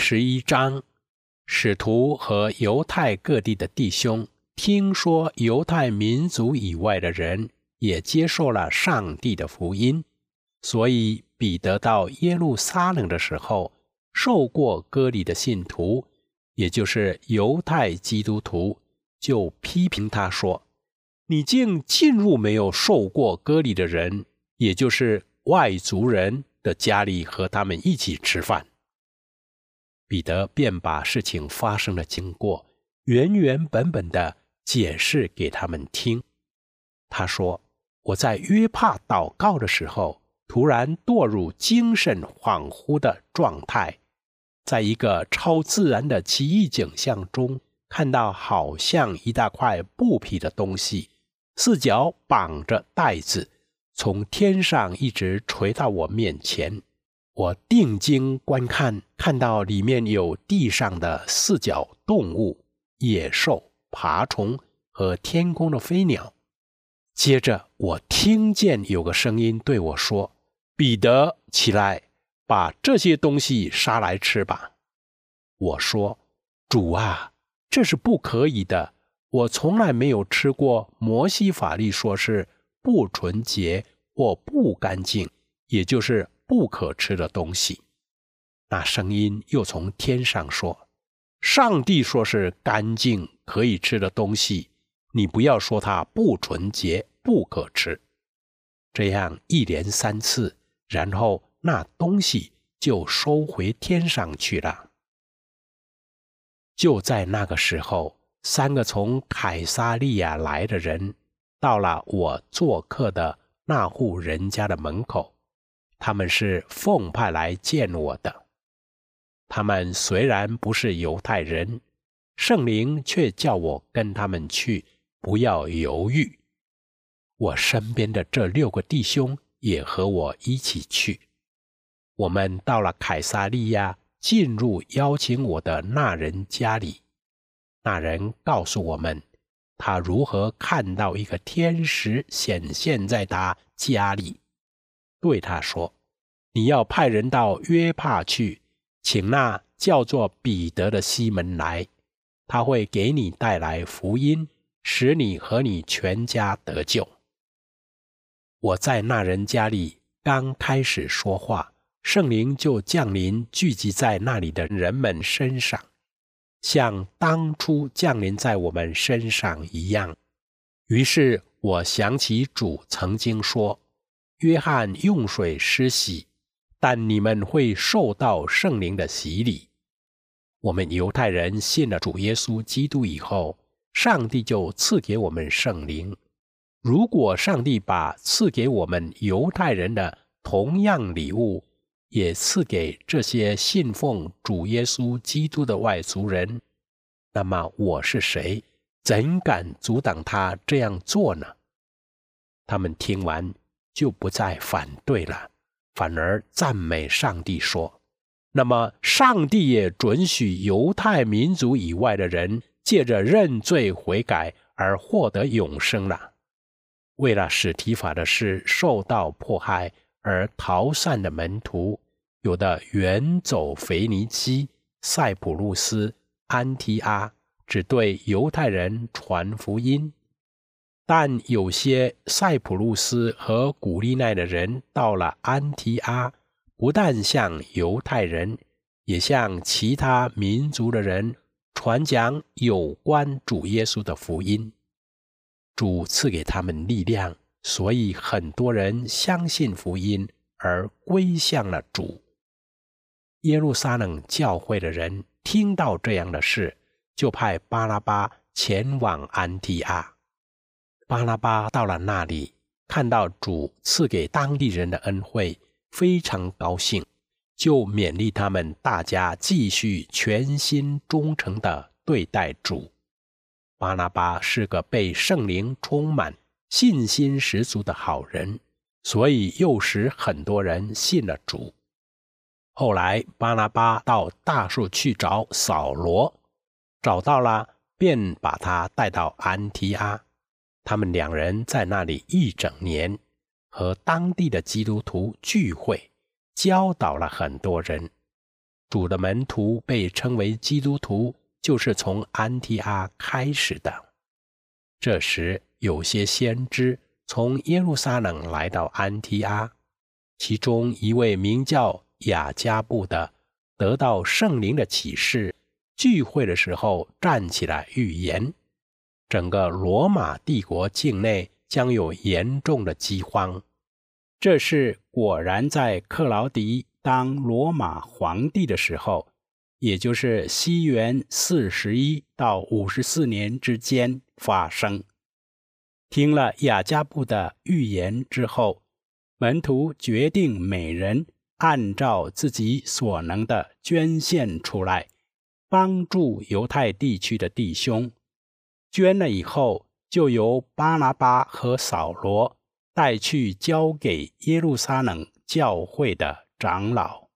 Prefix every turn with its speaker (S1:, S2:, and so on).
S1: 11章，使徒和犹太各地的弟兄听说犹太民族以外的人也接受了上帝的福音，所以彼得到耶路撒冷的时候，受过割礼的信徒，也就是犹太基督徒，就批评他说：你竟进入没有受过割礼的人，也就是外族人的家里和他们一起吃饭。彼得便把事情发生的经过原原本本的解释给他们听。他说：我在约帕祷告的时候，突然堕入精神恍惚的状态，在一个超自然的奇异景象中，看到好像一大块布匹的东西，四脚绑着带子，从天上一直垂到我面前。我定睛观看，看到里面有地上的四脚动物、野兽、爬虫和天空的飞鸟。接着我听见有个声音对我说：彼得，起来，把这些东西杀来吃吧。我说：主啊，这是不可以的，我从来没有吃过摩西法律说是不纯洁或不干净，也就是不可吃的东西。那声音又从天上说：上帝说是干净可以吃的东西，你不要说它不纯洁不可吃。这样一连3次，然后那东西就收回天上去了。就在那个时候，3个从凯撒利亚来的人到了我做客的那户人家的门口，他们是奉派来见我的。他们虽然不是犹太人，圣灵却叫我跟他们去，不要犹豫。我身边的这6个弟兄也和我一起去。我们到了凯撒利亚，进入邀请我的那人家里。那人告诉我们，他如何看到一个天使显现在他家里，对他说：你要派人到约帕去，请那叫做彼得的西门来，他会给你带来福音，使你和你全家得救。我在那人家里刚开始说话，圣灵就降临聚集在那里的人们身上，像当初降临在我们身上一样。于是我想起主曾经说：约翰用水施洗，但你们会受到圣灵的洗礼。我们犹太人信了主耶稣基督以后，上帝就赐给我们圣灵。如果上帝把赐给我们犹太人的同样礼物也赐给这些信奉主耶稣基督的外族人，那么我是谁，怎敢阻挡他这样做呢？他们听完就不再反对了，反而赞美上帝说：那么上帝也准许犹太民族以外的人借着认罪悔改而获得永生了。为了史提法的事受到迫害而逃散的门徒，有的远走腓尼基、塞浦路斯、安提阿，只对犹太人传福音。但有些塞浦路斯和古利奈的人到了安提阿，不但向犹太人，也向其他民族的人传讲有关主耶稣的福音。主赐给他们力量，所以很多人相信福音而归向了主。耶路撒冷教会的人听到这样的事，就派巴拿巴前往安提阿。巴拿巴到了那里，看到主赐给当地人的恩惠，非常高兴，就勉励他们大家继续全心忠诚地对待主。巴拿巴是个被圣灵充满、信心十足的好人，所以又使很多人信了主。后来巴拿巴到大树去找扫罗，找到了，便把他带到安提阿。他们2人在那里1整年，和当地的基督徒聚会，教导了很多人。 主的门徒被称为基督徒，就是从安提阿开始的。这时有些先知从耶路撒冷来到安提阿，其中一位名叫雅加布的得到圣灵的启示，聚会的时候站起来预言，整个罗马帝国境内将有严重的饥荒。这事果然在克劳迪当罗马皇帝的时候，也就是西元41到54年之间发生。听了雅加布的预言之后，门徒决定每人按照自己所能的捐献出来，帮助犹太地区的弟兄。捐了以后，就由巴拿巴和扫罗带去交给耶路撒冷教会的长老。